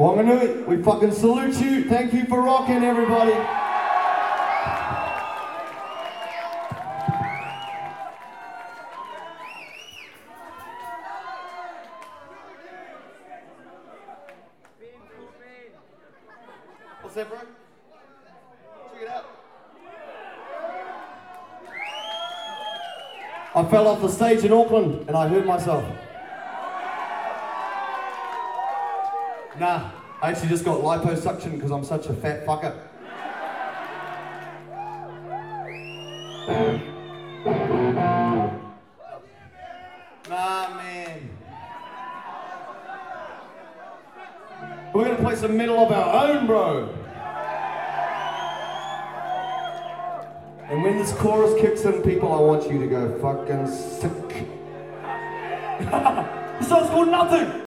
Wanganui, we fucking salute you. Thank you for rocking, everybody. What's that, bro? Check it out. I fell off the stage in Auckland and I hurt myself. Nah, I actually just got liposuction because I'm such a fat fucker. Nah, man. We're gonna play some metal of our own, bro. And when this chorus kicks in, people, I want you to go fucking sick. This song's called Nothing.